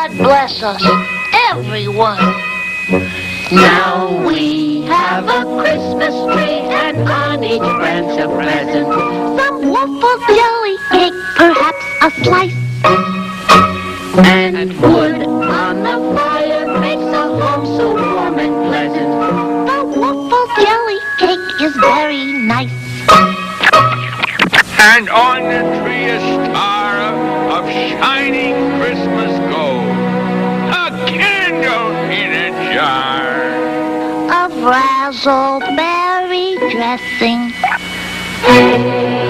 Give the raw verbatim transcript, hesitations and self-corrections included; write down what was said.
God bless us, everyone. Now we have a Christmas tree, and on each branch a present. Some waffle jelly cake, perhaps a slice. And wood on the fire makes a home so warm and pleasant. The waffle jelly cake is very nice. And on the tree a star of, of shining Christmas gold. A candle in a jar. Of razzleberry dressing.